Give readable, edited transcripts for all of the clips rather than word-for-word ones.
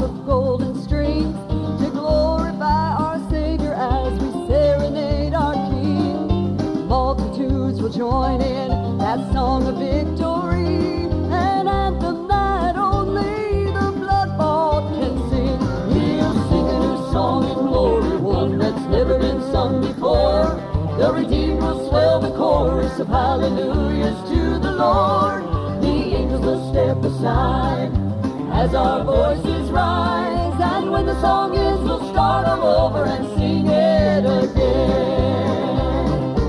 of golden strings to glorify our Savior as we serenade our King. Multitudes will join in that song of victory, an anthem that only the blood-bought can sing. We'll sing a new song in glory, one that's never been sung before. The redeemed will swell the chorus of hallelujahs to the Lord. The angels will step aside as our voices rise, and when the song ends, we'll start all over and sing it again.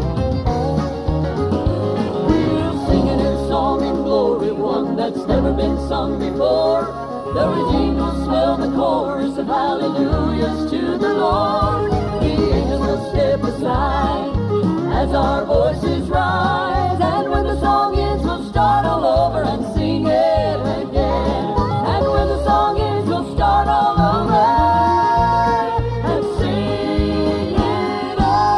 We'll sing a new song in glory, one that's never been sung before. The redeemed will swell the chorus of hallelujahs to the Lord. The angels will step aside as our voices rise, and when the song ends, we'll start all over and sing it again. And when the song ends, we'll start all over and sing it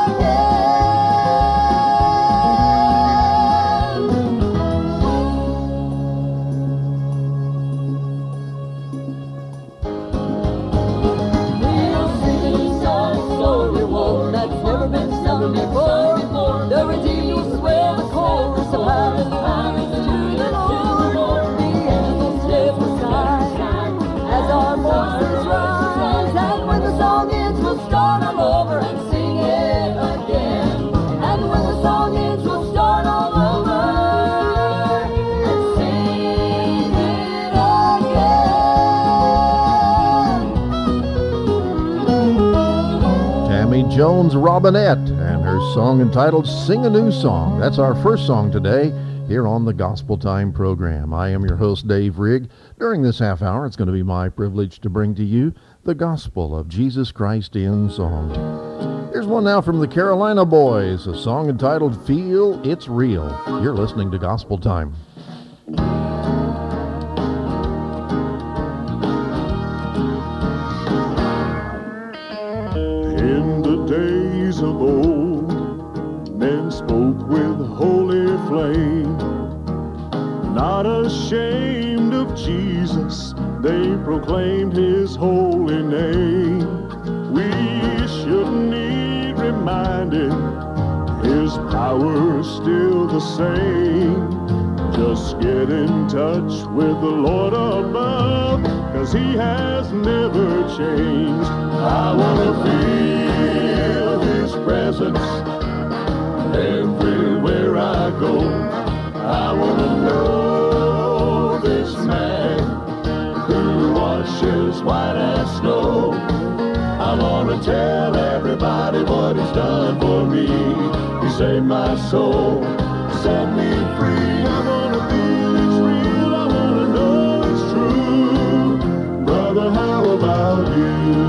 again. We'll sing a new song, glory, one that's never been sung before. The redeemed will swell the chorus of hallelujah to the Lord. The angels step aside as our voices rise, and when the song ends, we'll start all over and sing it again. And when the song ends, we'll start all over and sing it again. Tammy Jones Robinette and her song entitled Sing a New Song. That's our first song today here on the Gospel Time program. I am your host, Dave Rigg. During this half hour, it's going to be my privilege to bring to you the gospel of Jesus Christ in song. Here's one now from the Carolina Boys, a song entitled Feel It's Real. You're listening to Gospel Time. In the days of old, men spoke with holy flame. Not ashamed of Jesus, they proclaimed his holy name. We shouldn't need reminding, his power is still the same. Just get in touch with the Lord above, 'cause he has never changed. I want to feel his presence everywhere I go. I want to know this man who washes white as snow. I want to tell everybody what he's done for me. He saved my soul, set me free. I want to feel it's real, I want to know it's true. Brother, how about you?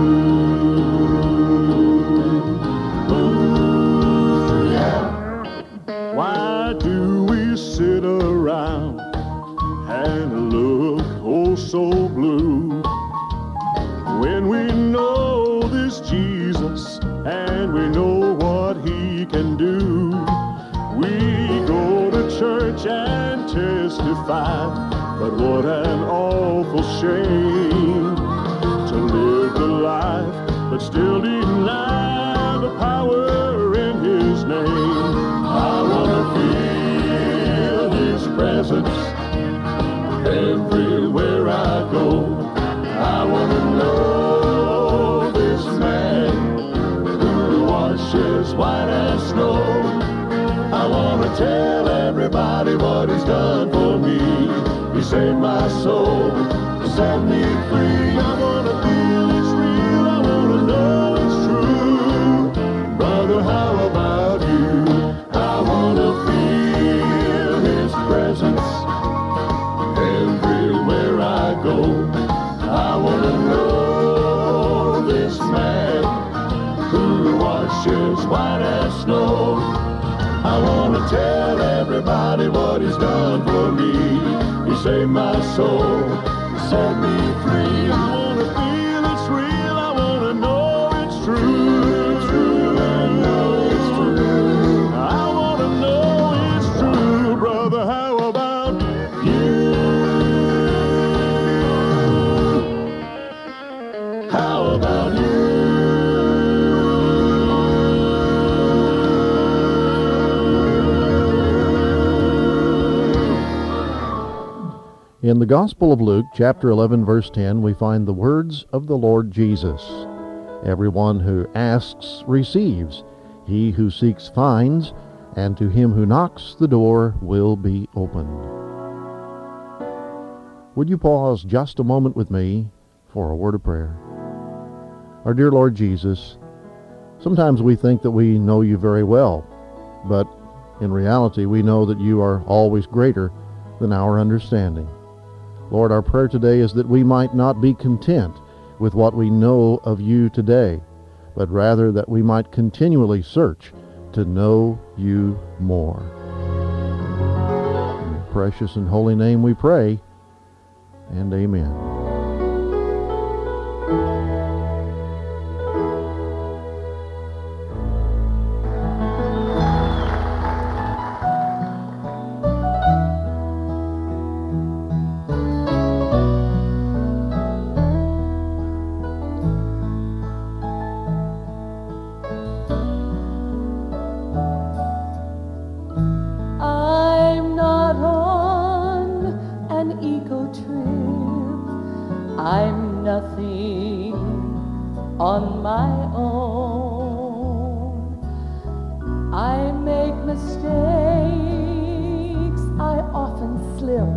Ooh, yeah. Why do we sit around and look oh so blue when we know this Jesus and we know what he can do? We go to church and testify, but what an awful shame to live the life but still deny the power in his name. I want to feel his presence everywhere I go. I want to know this man who washes white as snow. I want to tell everybody what he's done for me. He saved my soul, set me free. I want to feel it's real, I want to know it's true. Brother, how about you? I want to feel his presence everywhere I go. I want to know this man who washes white as snow. I want to tell everybody what he's done for me. He saved my soul, set me free. I want to feel it's real, I want to know it's true. True, I know it's true. I want to know it's true. Brother, how about you? about you. In the Gospel of Luke, chapter 11, verse 10, we find the words of the Lord Jesus. Everyone who asks receives. He who seeks finds, and to him who knocks the door will be opened. Would you pause just a moment with me for a word of prayer? Our dear Lord Jesus, sometimes we think that we know you very well, but in reality we know that you are always greater than our understanding. Lord, our prayer today is that we might not be content with what we know of you today, but rather that we might continually search to know you more. In your precious and holy name we pray, and amen. I'm not on an eco trip. I'm nothing on my own. I make mistakes, I often slip.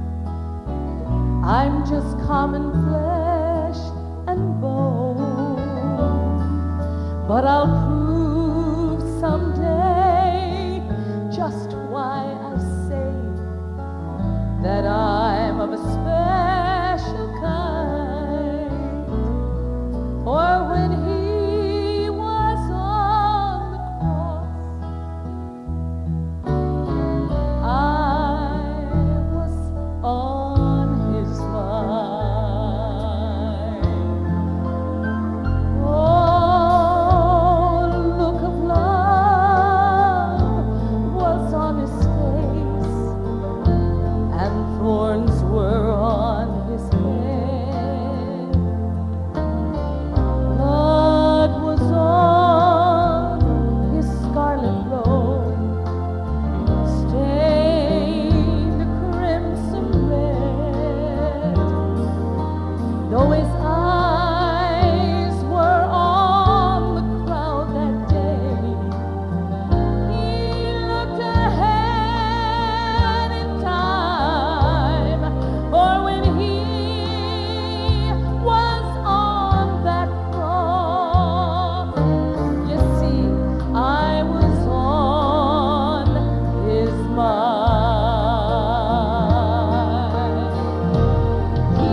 I'm just common flesh and bone. But I'll prove someday just why I say that I'm of a special kind. For when he was on the cross, I was on his mind. Oh, look of love was on his face, and thorns were on his head. Blood was on his scarlet robe, stained a crimson red. Though his eyes were on the crowd that day, he looked ahead in time. For when he was on that cross, you see, I was on his mind. He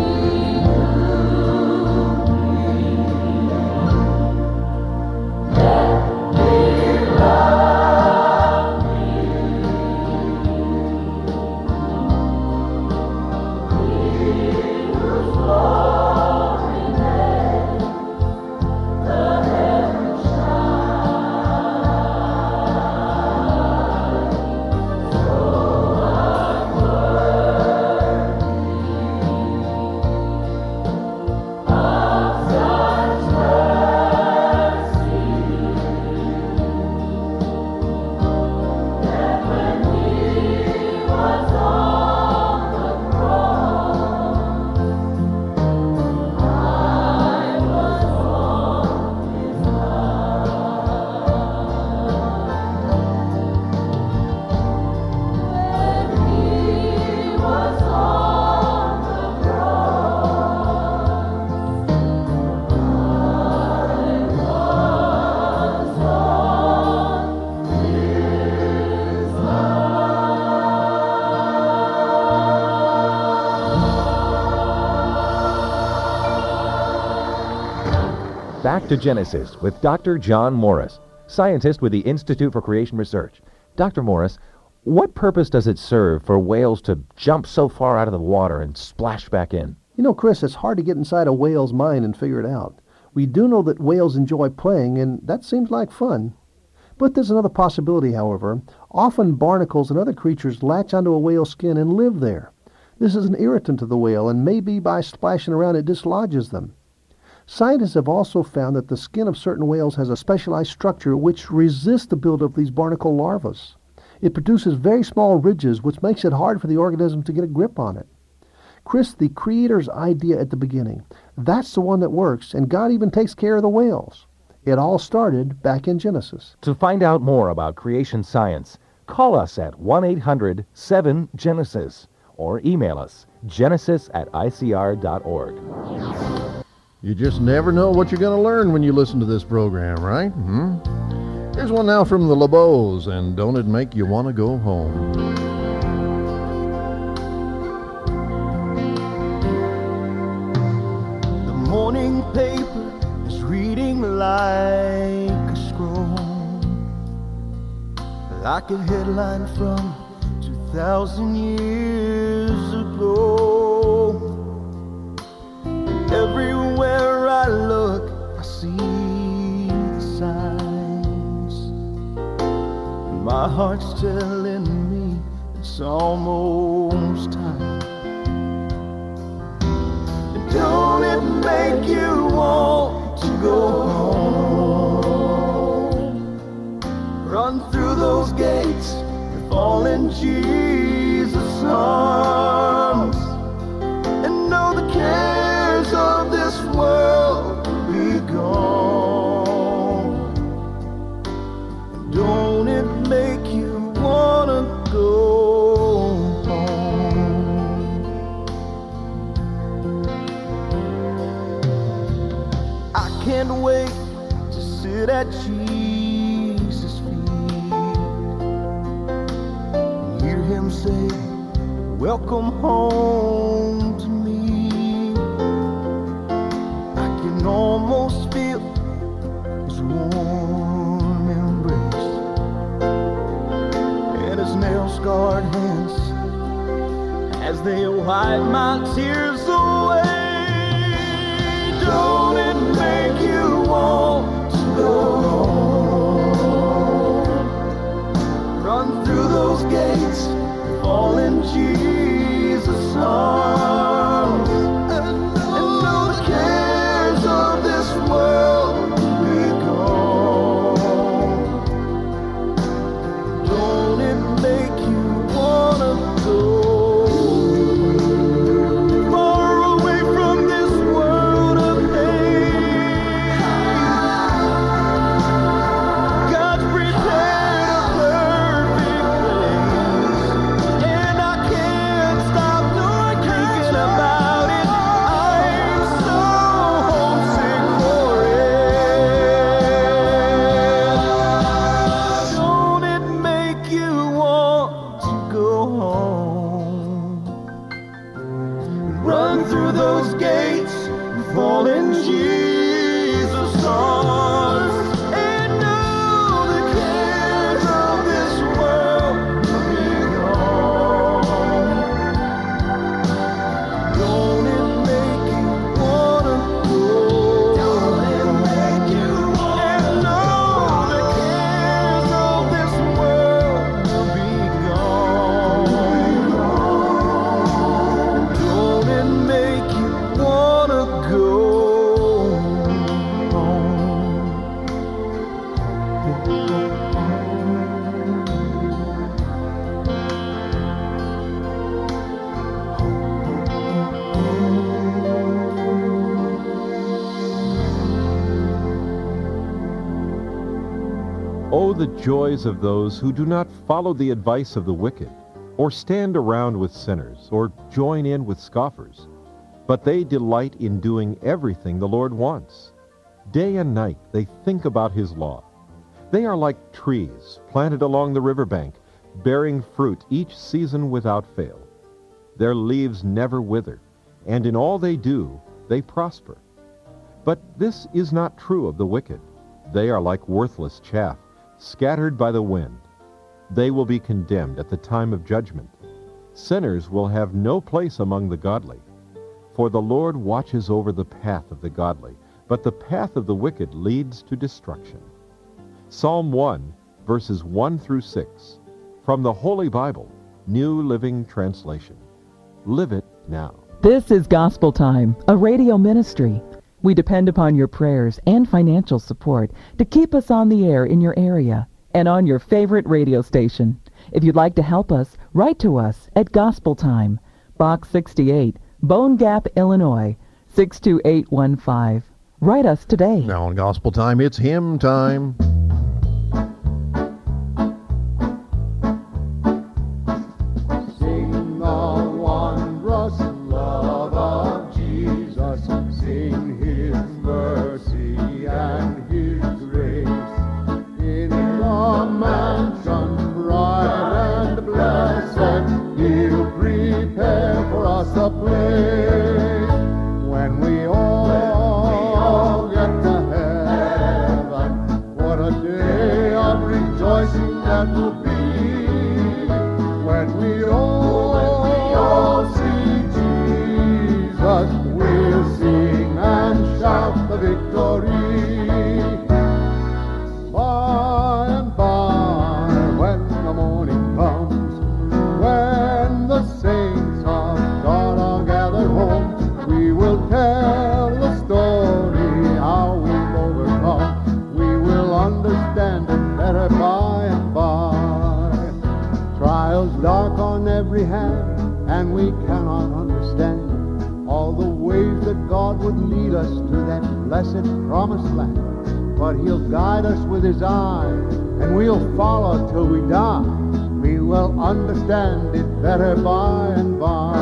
Back to Genesis with Dr. John Morris, scientist with the Institute for Creation Research. Dr. Morris, what purpose does it serve for whales to jump so far out of the water and splash back in? You know, Chris, it's hard to get inside a whale's mind and figure it out. We do know that whales enjoy playing, and that seems like fun. But there's another possibility, however. Often barnacles and other creatures latch onto a whale's skin and live there. This is an irritant to the whale, and maybe by splashing around it dislodges them. Scientists have also found that the skin of certain whales has a specialized structure which resists the buildup of these barnacle larvae. It produces very small ridges, which makes it hard for the organism to get a grip on it. Chris, the Creator's idea at the beginning, that's the one that works, and God even takes care of the whales. It all started back in Genesis. To find out more about creation science, call us at 1-800-7-GENESIS or email us genesis@icr.org. You just never know what you're going to learn when you listen to this program, right? Here's one now from the LeBeaus, and Don't It Make You Want to Go Home. The morning paper is reading like a scroll, like a headline from 2,000 years ago. Everywhere I look, I see the signs, and my heart's telling me it's almost time. And don't it make you want to go home? Run through those gates and fall in Jesus' arms, and know the cares of this world will be gone. And don't it make you wanna go home? I can't wait to sit at Jesus' feet and hear him say, welcome home to me. Almost feel his warm embrace and his nail-scarred hands as they wipe my tears away. Don't it make you want to go home? Run through those gates and fall in Jesus' arms, and know the cares of this world will be gone. Don't it make you wanna go far away from this world of hate? God's prepared a perfect place, and I can't stop nor thinking about it. I'm so homesick for it. Don't it make you want to go home? Run through those gates and fall in Jesus' arms, and know the cares of this world will be gone. Don't it make you wanna go? Don't it make you wanna know the cares of this world will be gone? Don't it make you wanna go Oh, the joys of those who do not follow the advice of the wicked, or stand around with sinners, or join in with scoffers. But they delight in doing everything the Lord wants. Day and night they think about his law. They are like trees planted along the riverbank, bearing fruit each season without fail. Their leaves never wither, and in all they do, they prosper. But this is not true of the wicked. They are like worthless chaff, scattered by the wind. They will be condemned at the time of judgment. Sinners will have no place among the godly. For the Lord watches over the path of the godly, but the path of the wicked leads to destruction. Psalm 1, verses 1 through 6, from the Holy Bible, New Living Translation. Live it now. This is Gospel Time, a radio ministry. We depend upon your prayers and financial support to keep us on the air in your area and on your favorite radio station. If you'd like to help us, write to us at Gospel Time, Box 68, Bone Gap, Illinois, 62815. Write us today. Now on Gospel Time, it's hymn time. Sing the wondrous love of Jesus. Sing His mercy and His grace. In the mansion bright and blessed, He'll prepare for us a place. When we all get to heaven, what a day of rejoicing that will be. When we all see Jesus, we'll sing and shout the victory. By and by, when the morning comes, when the saints of God are gathered home, we will tell the story how we've overcome. We will understand it better by and by. Trials dark on every hand, and we cannot understand all the ways that God would lead us to that blessed promised land. But He'll guide us with His eye, and we'll follow till we die. We will understand it better by and by.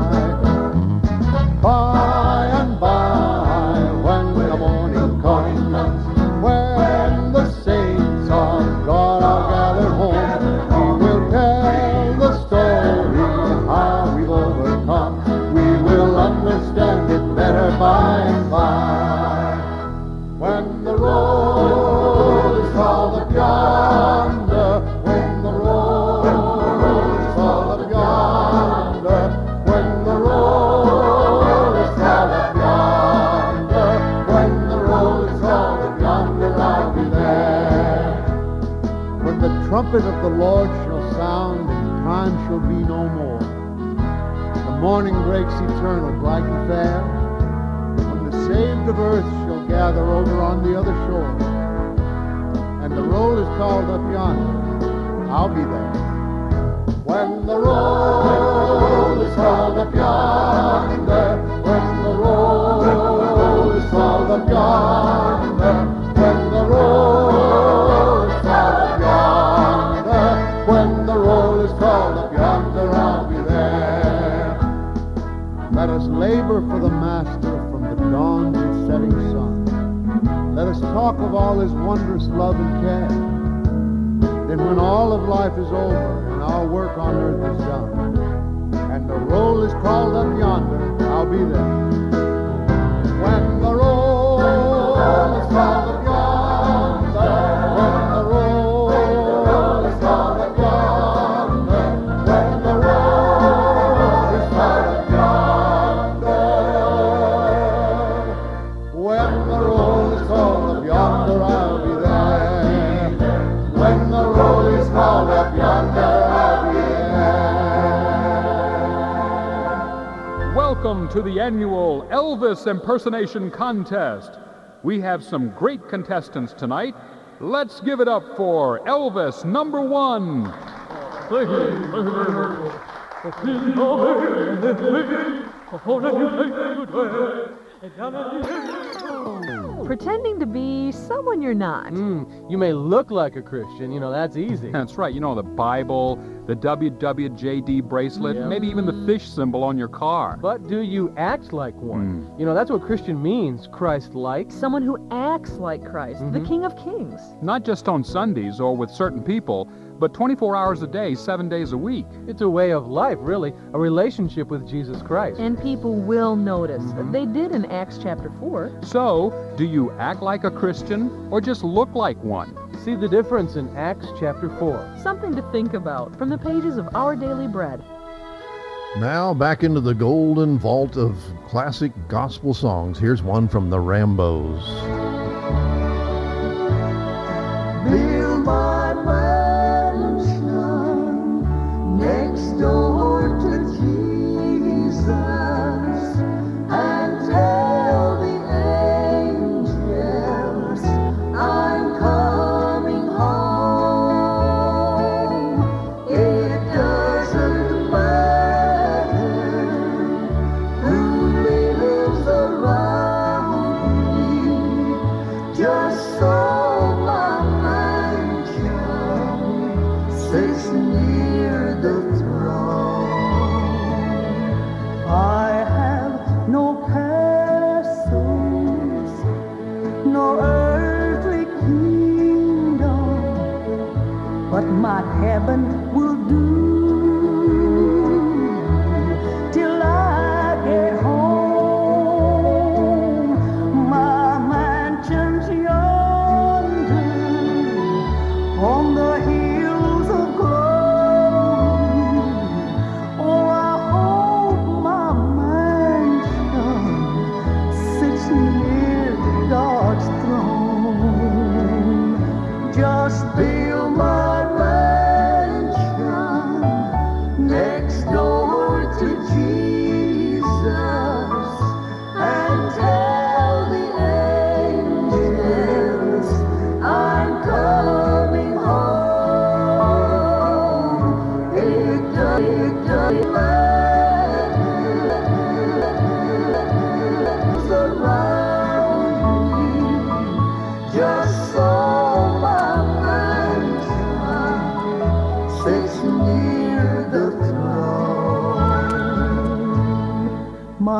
By and by, when the morning comes, when the saints of God are gathered home, we will tell the story how we've overcome. We will understand it better by and by. When the road is called up yonder, when the road is called up yonder, when the road is called up yonder, when the road is called up yonder, I'll be there. When the trumpet of the Lord shall sound and time shall be no more, the morning breaks eternal, bright and fair, when the saved of earth shall gather over on the other shore, and the roll is called up yonder, I'll be there. When the roll is called up yonder, when the roll is called up yonder, when the roll is called up yonder, when the roll is called up yonder, I'll be there. Let us labor for the Master from the dawn to the setting sun. Let us talk of all His wondrous love and care. Then when all of life is over and our work on earth is done, and the roll is called up yonder, I'll be there. When the roll is called up yonder, when the roll is called up yonder, when the roll is called up yonder, when the roll is called up yonder, I'll be there. When the roll is called up yonder, I'll be there. Welcome to the annual Elvis Impersonation Contest. We have some great contestants tonight. Let's give it up for Elvis number 1. Pretending to be someone you're not. You may look like a Christian, that's easy. That's right. The Bible, the WWJD bracelet, Yeah. maybe even the fish symbol on your car. But do you act like one? That's what Christian means, Christ-like. Someone who acts like Christ, the King of Kings. Not just on Sundays or with certain people, but 24 hours a day, 7 days a week. It's a way of life, really, a relationship with Jesus Christ. And people will notice. They did in Acts chapter 4. So, do you act like a Christian or just look like one? See the difference in Acts chapter 4. Something to think about from the pages of Our Daily Bread. Now back into the golden vault of classic gospel songs. Here's one from the Rambos. Build my mansion next door to Jesus and tell the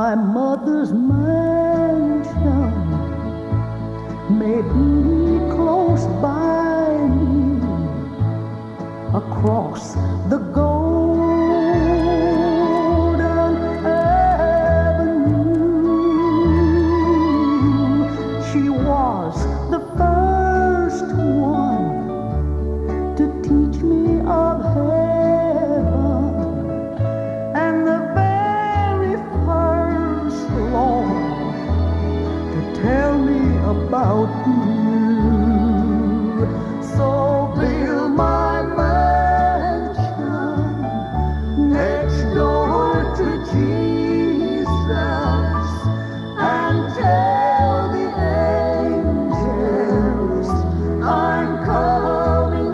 my mother's mansion may be close by me, across the golden avenue. She was the first one to teach me of heaven, and the very first Lord to tell me about you. So build my mansion next door to Jesus, and tell the angels I'm coming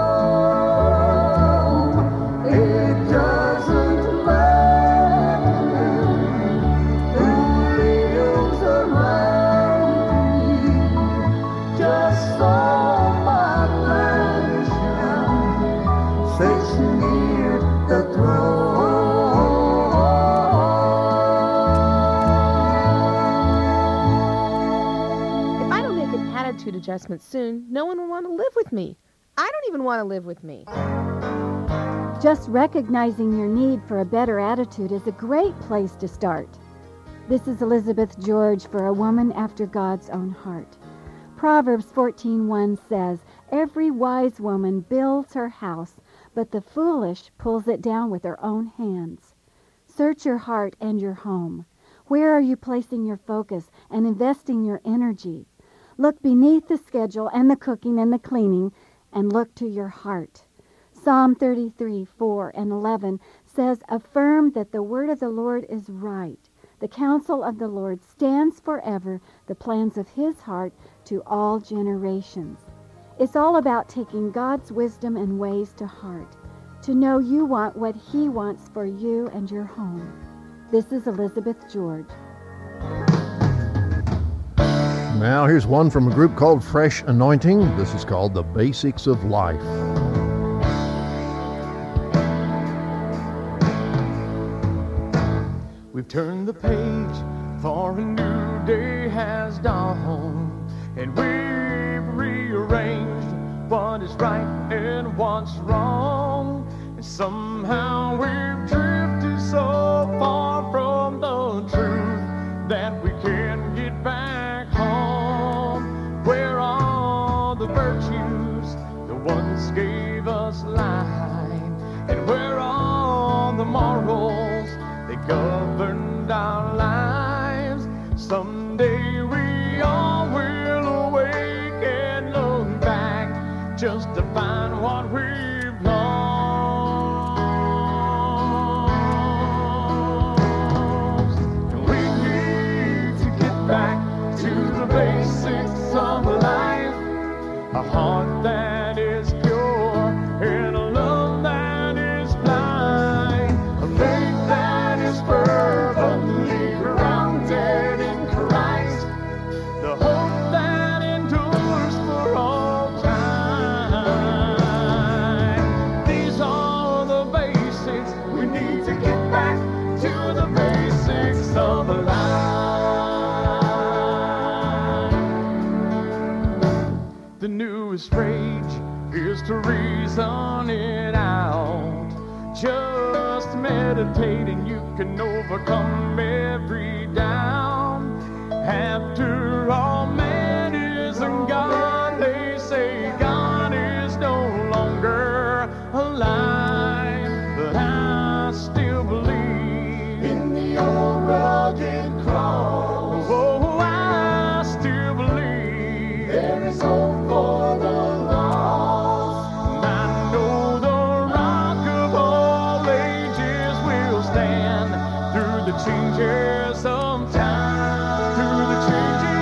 home. It doesn't matter who lives around me, just so my mansion sits near the throne. If I don't make an attitude adjustment soon, no one will want to live with me. I don't even want to live with me. Just recognizing your need for a better attitude is a great place to start. This is Elizabeth George for A Woman After God's Own Heart. Proverbs 14:1 says, "Every wise woman builds her house, but the foolish pulls it down with her own hands." Search your heart and your home. Where are you placing your focus and investing your energy? Look beneath the schedule and the cooking and the cleaning, and look to your heart. Psalm 33:4-11 says, "Affirm that the word of the Lord is right. The counsel of the Lord stands forever, the plans of his heart to all generations." It's all about taking God's wisdom and ways to heart, to know you want what he wants for you and your home. This is Elizabeth George. Now here's one from a group called Fresh Anointing. This is called The Basics of Life. We've turned the page, for a new day has dawned, and we've rearranged what is right and what's wrong, and somehow we've drifted so far from the truth that we can't get back home. Where are the virtues the ones gave us life, and where are the morals that governed our lives? Someday we all will awake and look back just to find what we've lost. And we need to get back to the basics of life, a heart that is pure and a love that is blind, a faith that is fervently grounded in Christ, the hope that endures for all time. These are the basics. We need to get back to the basics of life. The newest rage is to reason it out. Just meditating, you can overcome every down. After all, man isn't God. They say God is no longer alive, but I still believe in the old rugged cross. Oh, I still believe there is hope for the lost. I know the rock of all ages will stand through the changes of time, through the changes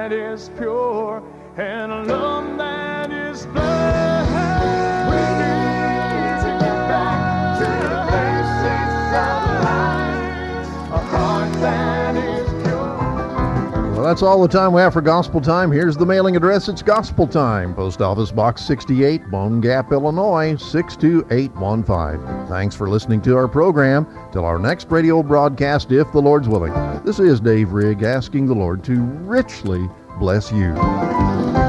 that is pure, and a love that is blessed. We need to get back to the basics of life, a heart that is pure. Well, that's all the time we have for Gospel Time. Here's the mailing address. It's Gospel Time, Post Office Box 68, Bone Gap, Illinois, 62815. Thanks for listening to our program. Till our next radio broadcast, if the Lord's willing. This is Dave Rigg asking the Lord to richly bless you.